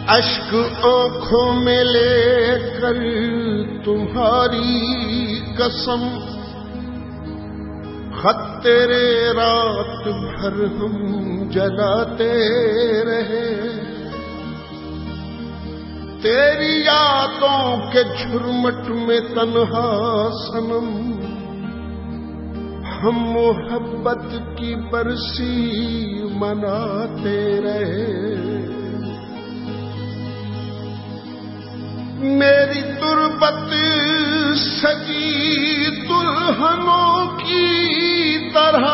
अश्क आंखों में लेकर तुम्हारी कसम, खत तेरे रात भर हम जलाते रहे। तेरी यादों के झुरमुट में तन्हा सनम, हम मोहब्बत की बरसी मनाते रहे। मेरी तुरबत सजी दुल्हनों की तरह,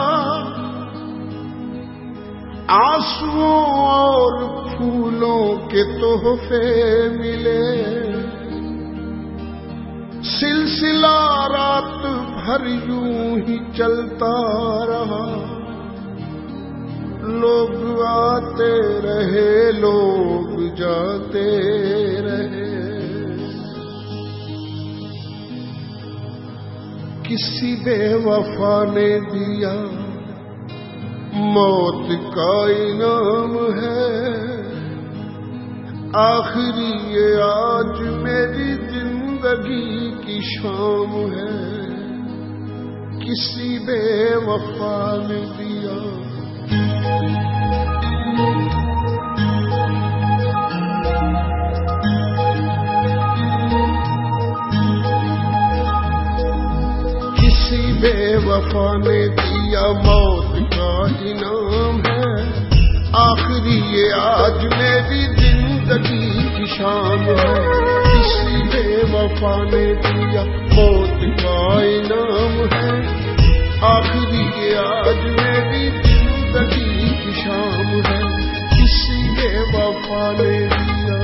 आंसुओं और फूलों के तोहफे मिले। सिलसिला रात भर यूं ही चलता रहा, लोग आते रहे लोग जाते रहे। किसी बेवफा ने दिया मौत का इनाम है, आखिरी ये आज मेरी जिंदगी की शाम है। किसी बेवफा ने दिया। किसी बेवफा ने दिया मौत का इनाम है, आखिरी ये आज मेरी जिंदगी की शाम है। किसी बेवफा ने दिया मौत का इनाम है, आखिरी ये आज मेरी जिंदगी की शाम है। किसी बेवफा ने दिया।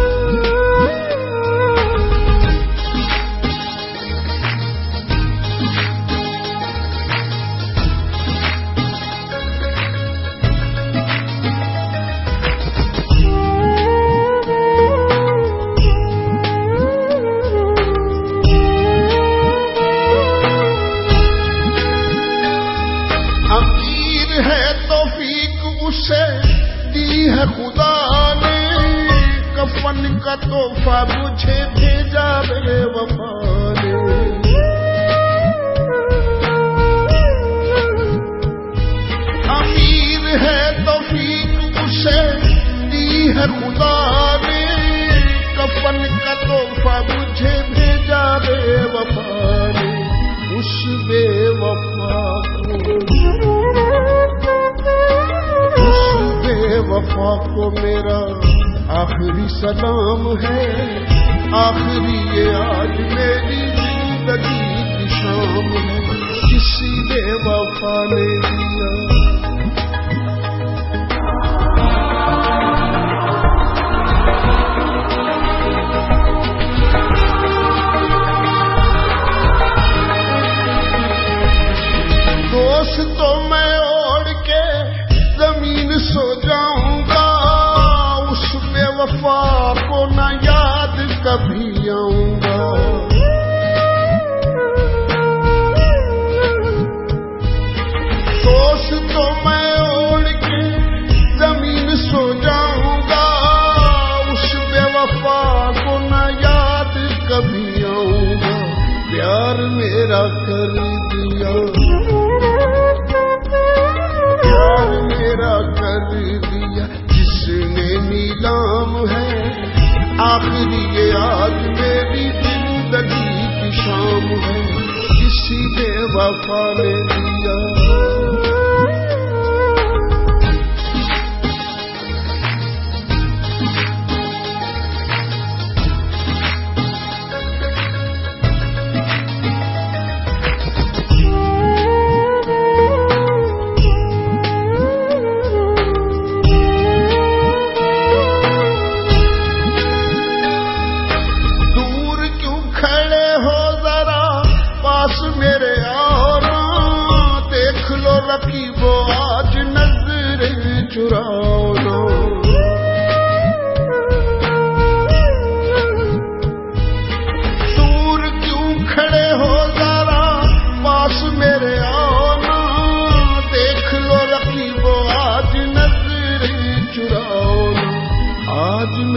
उसे दी है खुदा ने, कफन का तोहफा मुझे भेजा बेवफा ने। अमीर है तौफीक उसे दी है खुदा ने, कफन का तोहफा मुझे भेजा बेवफा ने। उस बेवफा वफा को मेरा आखिरी सलाम है, आखिरी ये आज मेरी जिंदगी की शाम है। किसी बेवफा ने दिया। दोस्त तो मैं ओढ़ के जमीन सो जाऊंगा, उस बेवफा को न याद कभी आऊंगा। दोस्त तो मैं ओढ़ के जमीन सो जाऊंगा, उस बेवफा को न याद कभी आऊंगा। प्यार मेरा कर दिया, प्यार मेरा कर दिया जिसने नीलाम है, आखिरी ये आज मेरी जिंदगी की शाम है। किसी बेवफा ने दिया। मेरे आओ ना, देख लो रकीबो आज नजरें चुराओ ना। दूर क्यों खड़े हो जरा, पास मेरे आओ ना, देख लो रकीबो आज नजरें चुराओ ना। आज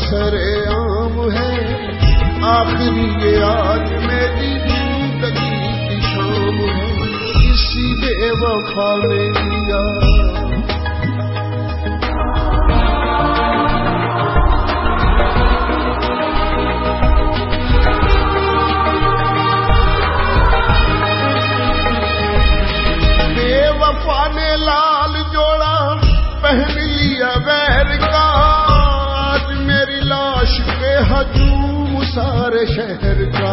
सरेआम है, आखिरी ये आज मेरी जिंदगी की शाम है, किसी बेवफा ने दिया। बेवफा ने लाल जोड़ा पहन लिया गैर का, आज मेरी लाश के हजूम सारे शहर का।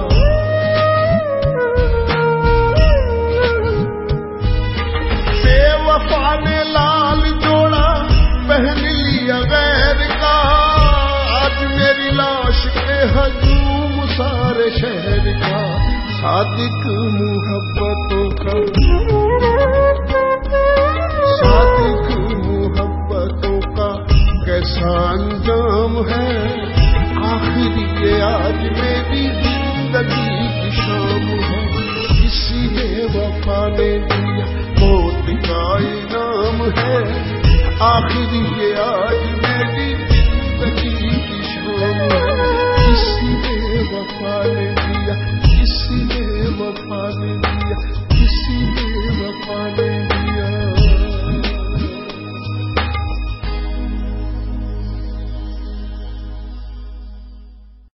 बेवफा ने लाल जोड़ा पहन लिया गैर का, आज मेरी लाश के हजूम सारे शहर का। सादिक मुहब्बतों का, सादिक मुहब्बतों का कैसा अंजाम है, आखिरी ये आज मेरी जिंदगी की शाम है, किसी बेवफा ने दिया मौत का इनाम है, आखिरी ये आज